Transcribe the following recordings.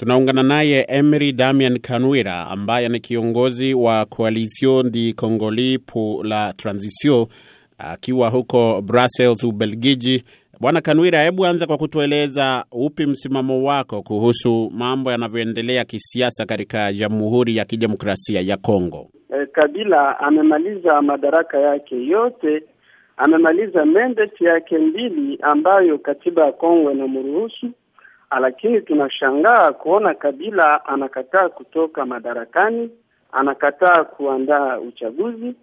Tunaungana naye Emery Damian Kanwira ambaye ni kiongozi wa Coalition de Congolais pour la Transition akiwa huko Brussels, Ubelgiji. Bwana Kanwira, hebu anza kwa kutueleza upi msimamo wako kuhusu mambo yanavyoendelea kisiasa katika Jamhuri ya Kidemokrasia ya Kongo. Kabila amemaliza madaraka yake yote, amemaliza mandate yake mbili ambayo katiba ya Kongo inamruhusu, lakini tunashangaa kuona Kabila anakataa kutoka madarakani, anakataa kuandaa uchaguzi,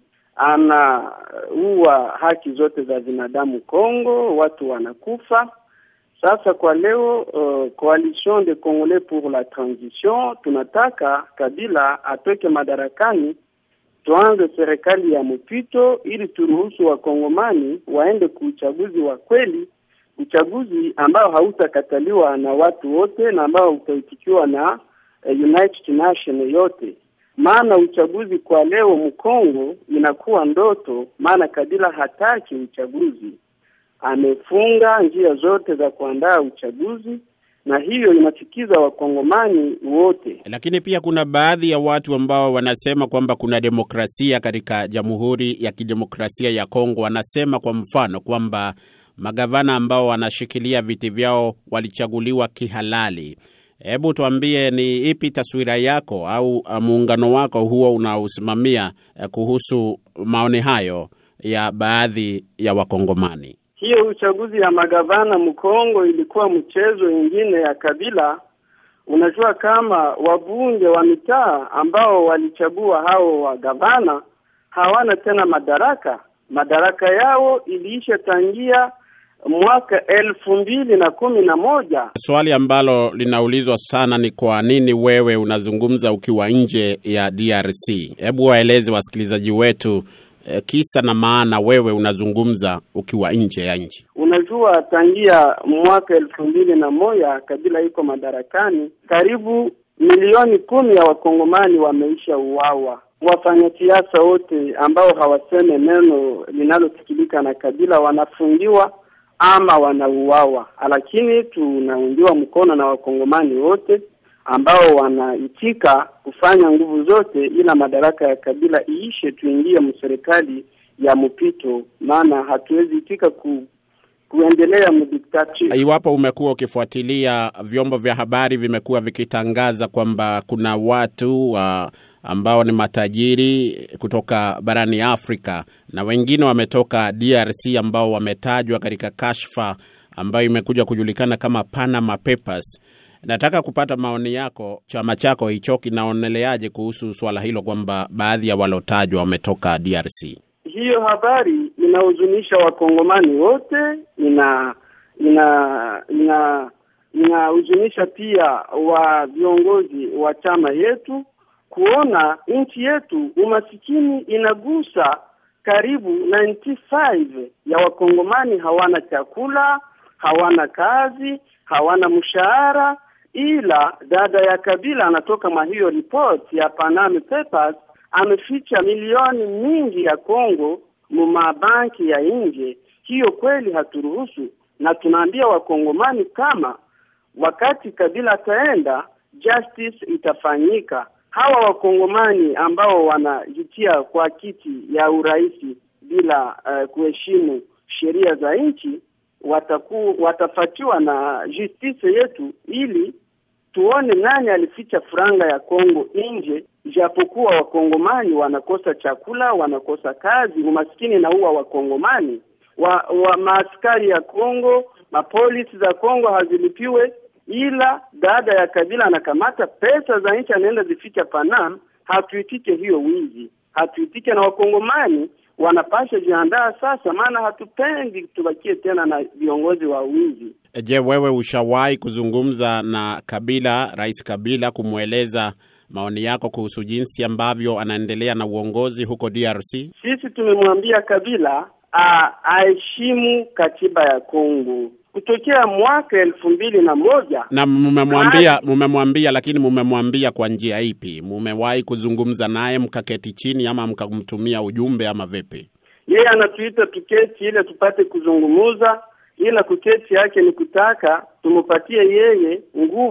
anaua haki zote za binadamu Kongo, watu wanakufa. Sasa kwa leo Coalition de Congolais pour la Transition tunataka Kabila atoke madarakani, tuanze serikali ya mpito ili turuhusu wakongomani waende kuuchaguzi wa kweli, uchaguzi ambao hautakataliwa na watu wote na ambao utaitikiwa na United Nations yote. Maana uchaguzi kwa leo Mkongo inakuwa ndoto, maana Kabila hataki uchaguzi. Amefunga njia zote za kuandaa uchaguzi, na hiyo inachukiza wakongomani wote. Lakini pia kuna baadhi ya watu ambao wanasema kwamba kuna demokrasia katika Jamhuri ya Kidemokrasia ya Kongo. Wanasema kwa mfano kwamba magavana ambao wanashikilia viti vyao walichaguliwa kihalali. Hebu tuambie, ni ipi taswira yako au muungano wako huo unaosimamia kuhusu maoni hayo ya baadhi ya wakongomani? Hiyo uchaguzi ya magavana Mkongo ilikuwa mchezo ingine ya Kabila. Unajua kama wabunge wa mitaa ambao walichagua hao wa gavana hawana tena madaraka yao iliisha tangia mwaka 2011. Swali ambalo linaulizwa sana ni kwa nini wewe unazungumza ukiwa nje ya DRC? Hebu waeleze wasikilizaji wetu kisa na maana wewe unazungumza ukiwa nje ya nchi. Unajua tangia mwaka 2001 Kabila iko madarakani, karibu milioni 10 ya wakongomani wameisha uwawa. Wafanyasiasa wote ambao hawaseme neno linalosikilika na Kabila wanafungiwa ama wanauawa. Lakini tunaungiwa mkono na wakongomani wote ambao wanaitika kufanya nguvu zote ila madaraka ya Kabila iishe, tuingie mserikali ya mpito, maana hatuwezi itika kuendelea mdiktati. Iwapo umekuwa ukifuatilia, vyombo vya habari vimekuwa vikitangaza kwamba kuna watu ambao ni matajiri kutoka barani Afrika na wengine wametoka DRC ambao wametajwa katika kashfa ambayo imekuja kujulikana kama Panama Papers. Nataka kupata maoni yako. Chama chako hicho kinaoneleaje kuhusu swala hilo kwamba baadhi ya walotajwa wametoka DRC? Hiyo habari inahuzunisha wakongomani wote, inahuzunisha pia wa viongozi wa chama yetu kuona nchi yetu umasikini inagusa karibu 95 ya wakongomani hawana chakula, hawana kazi, hawana mshahara. Ila dada ya Kabila anatoka mwa hiyo report ya Panama Papers ameficha milioni mingi ya Kongo mabanki ya nje. Hiyo kweli haturuhusu, na tunaambia wakongomani kama wakati Kabila ataenda justice itafanyika. Hawa wakongomani ambao wanajitia kwa kiti ya uraisi bila kuheshimu sheria za nchi watafatiwa na justice yetu ili tuone nani alificha franga ya Kongo nje, japokuwa wakongomani wanakosa chakula, wanakosa kazi, umaskini na uwa wakongomani. Maaskari ya Kongo, mapolisi za Kongo hazilipiwe, ila dada ya Kabila anakamata pesa za nchi anaenda zificha Panama. Hatuitike hiyo wizi, hatuitike, na wakongomani wanapasha jiandaa sasa, maana hatupendi tubakie tena na viongozi wa wizi. Je, wewe ushawahi kuzungumza na Kabila, Rais Kabila, kumweleza maoni yako kuhusu jinsi ambavyo anaendelea na uongozi huko DRC? Sisi tumemwambia Kabila aheshimu katiba ya Kongo kutokea mwaka 2001. Na mmemwambia, lakini mmemwambia kwa njia ipi? Mmewahi kuzungumza naye, mkaketi chini ama mkamtumia ujumbe ama vipi? Yeye anatuita tuketi ile tupate kuzungumuza, ila kuketi yake ni kutaka tumupatie yeye nguvu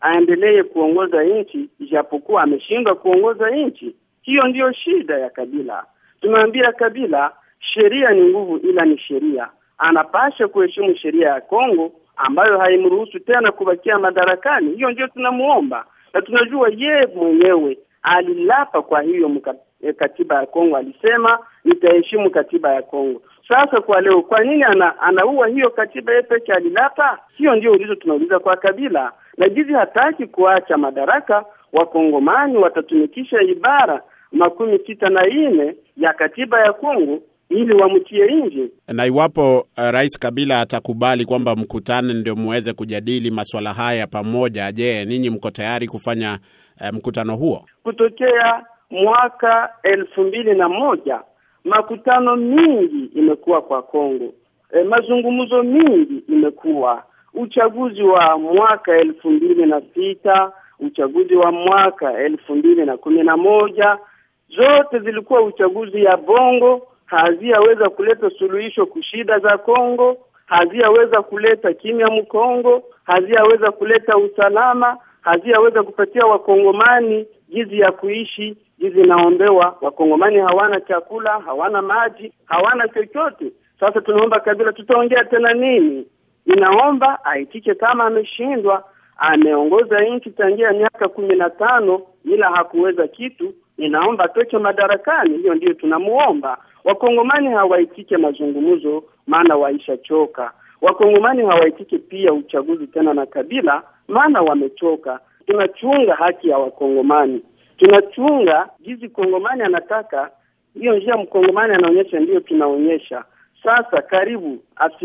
aendelee kuongoza nchi ijapokuwa ameshindwa kuongoza nchi. Hiyo ndiyo shida ya Kabila. Tumwambia Kabila, sheria ni nguvu, ila ni sheria. Anapasha kuheshimu sheria ya Kongo ambayo haimruhusu tena kubakia madarakani. Hiyo ndio tunamuomba, na tunajua yeye mwenyewe alilapa kwa hiyo katiba ya Kongo, alisema nitaheshimu katiba ya Kongo. Sasa kwa leo, kwa nini anaua hiyo katiba yeye peke alilapa? Hiyo ndio ulizo tunauliza kwa Kabila. Na jizi hataki kuacha madaraka, Wakongomani watatumikisha ibara 64 ya katiba ya Kongo ili wamtie nje. Na iwapo Rais Kabila atakubali kwamba mkutane ndio muweze kujadili masuala haya pamoja, je, ninyi mko tayari kufanya mkutano huo? Kutokea mwaka 2001 makutano mingi imekuwa kwa Kongo. Mazungumzo mingi imekuwa. Uchaguzi wa mwaka 2006, uchaguzi wa mwaka 2011, zote zilikuwa uchaguzi ya bongo, haziyaweza kuleta suluhisho kushida za Kongo, haziyaweza kuleta kimya mkongo, haziyaweza kuleta usalama, haziyaweza kupatia wakongomani jinsi ya kuishi, jinsi naombewa. Wakongomani hawana chakula, hawana maji, hawana chochote. Sasa tunaomba Kabila, tutaongea tena nini? Inaomba aitike kama ameshindwa. Ameongoza nchi tangia miaka 15 ila hakuweza kitu. Inaomba atoke madarakani. Hiyo ndio tunamuomba. Wakongomani hawaitike mazungumzo, maana waisha choka. Wakongomani hawaitike pia uchaguzi tena na Kabila, maana wamechoka. Tunachunga haki ya Wakongomani, tunachunga jinsi Kongomani anataka. Hiyo njia Mkongomani anaonyesha ndio tunaonyesha. Sasa karibu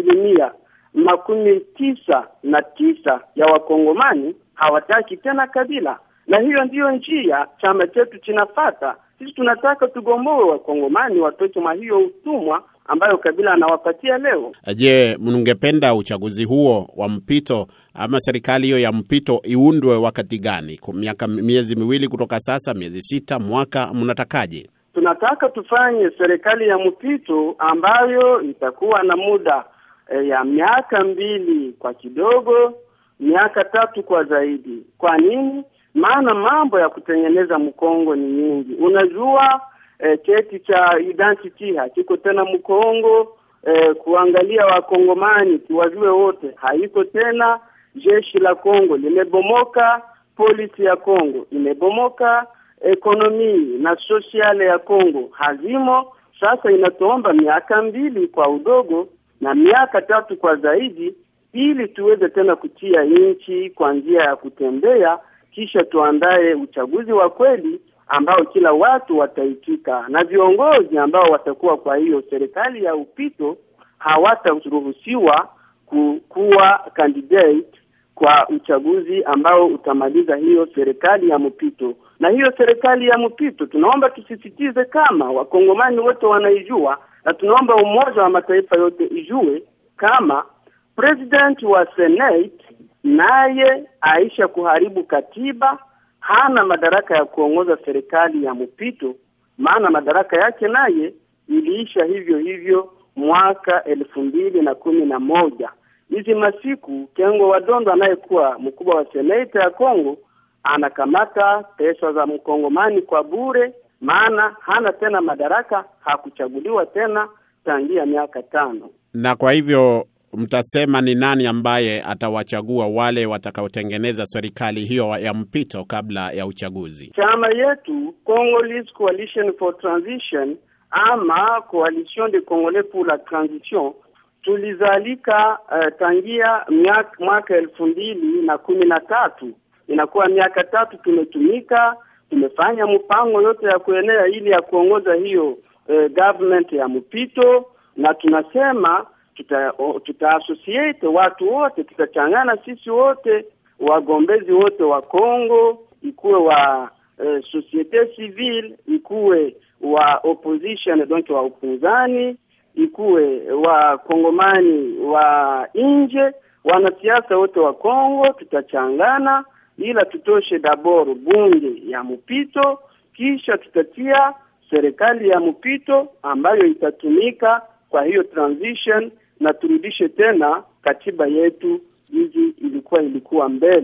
99% ya Wakongomani hawataki tena Kabila, na hiyo ndiyo njia chama chetu kinafata. Sisi tunataka tugomboe Wakongomani watoke mwa hiyo utumwa ambayo Kabila anawapatia leo. Je, mnungependa uchaguzi huo wa mpito ama serikali hiyo ya mpito iundwe wakati gani? Miezi miwili kutoka sasa, miezi 6, mwaka, mnatakaje? Tunataka tufanye serikali ya mpito ambayo itakuwa na muda ya miaka 2 kwa kidogo, miaka 3 kwa zaidi. Kwa nini? Maana mambo ya kutengeneza Mkongo ni nyingi. Unajua cheti cha identity hakiko tena Mkongo, kuangalia Wakongomani tuwajue wote haiko tena. Jeshi la Kongo limebomoka, polisi ya Kongo imebomoka, ekonomi na sosiale ya Kongo hazimo. Sasa inatuomba miaka 2 kwa udogo na miaka 3 kwa zaidi ili tuweze tena kutia nchi kwa njia ya kutembea, kisha tuandae uchaguzi wa kweli ambao kila watu wataitika, na viongozi ambao watakuwa kwa hiyo serikali ya upito hawataruhusiwa kuwa candidate kwa uchaguzi ambao utamaliza hiyo serikali ya mpito. Na hiyo serikali ya mpito tunaomba tusisitize kama Wakongomani wote wanaijua, na tunaomba Umoja wa Mataifa yote ijue kama president wa Senate naye aisha kuharibu katiba, hana madaraka ya kuongoza serikali ya mpito, maana madaraka yake naye iliisha hivyo mwaka 2011. Hizi masiku Kengo Wadondo anayekuwa mkubwa wa Senate ya Kongo anakamata pesa za Mkongomani kwa bure, maana hana tena madaraka, hakuchaguliwa tena tangia miaka 5. Na kwa hivyo mtasema ni nani ambaye atawachagua wale watakaotengeneza serikali hiyo ya mpito kabla ya uchaguzi? Chama yetu Congolese Coalition for Transition ama Coalition de Congolais pour la Transition tulizalika tangia mwaka 2013. Inakuwa miaka 3 tumetumika, tumefanya mpango yote ya kuenea ili ya kuongoza hiyo government ya mpito, na tunasema tuta-associate watu wote, tutachangana sisi wote, wagombezi wote wa Kongo, ikuwe wa societe civile, ikuwe wa opposition, donc wa upinzani, ikuwe wa Kongomani wa nje, wanasiasa wote wa Kongo, tutachangana ila tutoshe daboro bunge ya mpito, kisha tutatia serikali ya mpito ambayo itatumika kwa hiyo transition, na turudishe tena katiba yetu hizi ilikuwa mbele.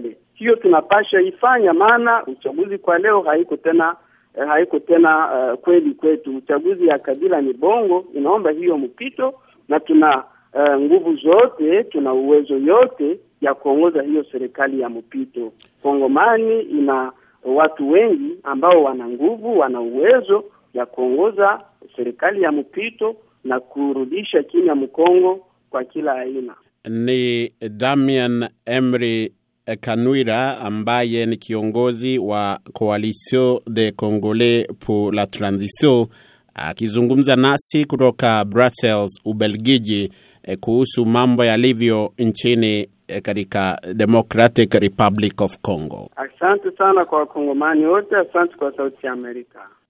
hiyo tunapasha ifanya, maana uchaguzi kwa leo haiko tena kweli kwetu. Uchaguzi ya Kabila ni bongo, inaomba hiyo mpito, na tuna nguvu zote, tuna uwezo yote ya kuongoza hiyo serikali ya mpito. Kongomani ina watu wengi ambao wana nguvu, wana uwezo ya kuongoza serikali ya mpito na kurudisha Kenya Mkongo kwa kila aina. Ni Damian Emery Kanwira ambaye ni kiongozi wa Coalition des Congolais pour la Transition, akizungumza nasi kutoka Brussels, Ubelgiji, kuhusu mambo yalivyo nchini katika Democratic Republic of Congo. Asante sana kwa Wakongomani wote, asante kwa Sauti ya Amerika.